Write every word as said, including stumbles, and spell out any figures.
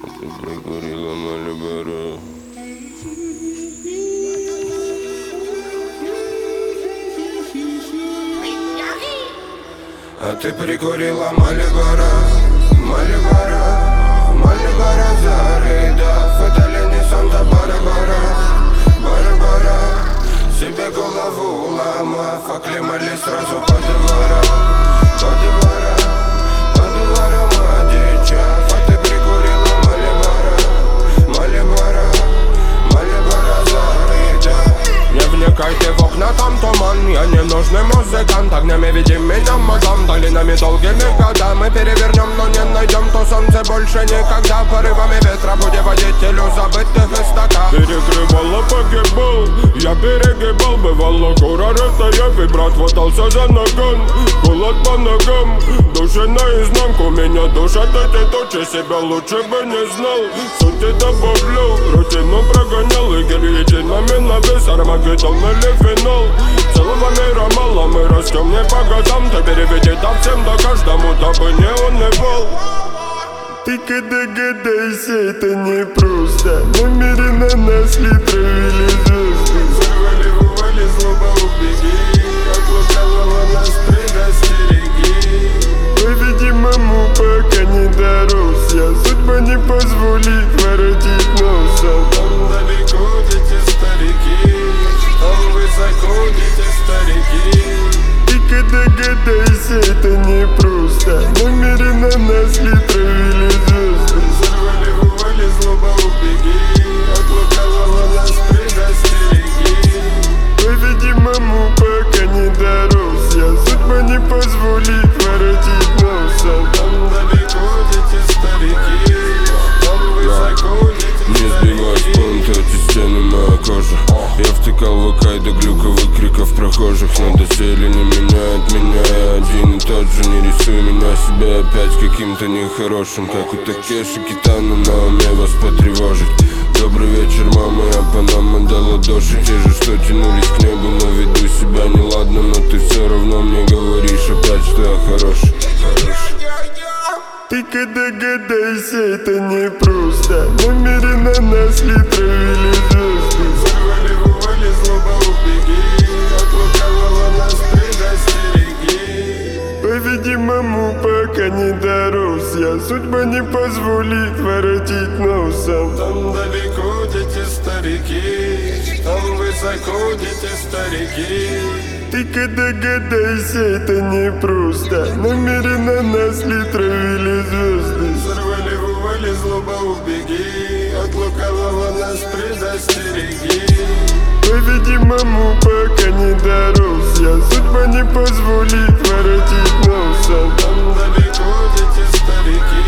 Ты прикурила Мальборо. А ты прикурила Мальборо, Мальборо, Мальборо зарыдав. Это ли не Санта-Барбара, Барбара? Себе голову ломав, оклемали сразу по дворам, по дворам, по дворам одичав. А ты прикурила Мальборо, Мальборо, Мальборо зарыдав. Не вникайте в окна, там туман. Я не нужный музыкант. Огнями веди меня, мадам. Долинами долгими года мы перевернем, но не найдем то солнце больше никогда. Порывами ветра будем водителю забытых истоках. Перекрывало, погибал, я перегибал. Бывало, кура растаяв, и брат хватался за наган. Холод по ногам, души наизнанку. Меня душат эти тучи, себя лучше бы не знал. Суть добавлял, рутину прогонял. И гильотинами навес, Армагеддон или финал. Целого мира мало, мы растем не по годам. Ты переведи там всем да каждому, дабы не унывал. Ты когда гадайся, это не просто. Намеренно нас ли травили звезды. Взорвали, вывали, злоба убеги. От лукавого нас предостереги. По-видимому, пока не дорос я. Судьба не позволит воротить носом. Там далеко дети старики, там высоко дети старики. Ты когда гадайся, это не просто. Намеренно нас ли травили звезды. Взорвали, вывали, злоба убеги. От лукавого нас предостереги. По-видимому, пока не дорос я. Судьба не позволит воротить носом. Там далеко дети старики, там высоко дети Не старики. сбивай с пункта, эти стены моя кожа. Я втыкал в АК до глюковых криков прохожих. Но доселе не меняет меня, я один и тот же. Не рисуй меня себя опять каким-то нехорошим, как у Такеши Китано, на уме вас потревожить. Добрый вечер, мама, я Панама до ладоши. Те же, что тянулись к небу, но веду себя неладно. Но ты все равно мне говоришь опять, что я хороший, хороший. Ты когда гадайся, это не просто. Намеренно нас ли травили звезды. Взорвали, вывали, злоба убеги. От лукавого нас предостереги. По-видимому, пока не дорос я. Судьба не позволит воротить носом. Там далеко дети старики, там высоко дети старики. Ты когда гадайся, это не просто. Намеренно нас ли травили звезды. Взорвали, вывали, злоба убеги. От лукавого нас предостереги. По-видимому, пока не дорос я. Судьба не позволит воротить носом. Там далеко дети старики.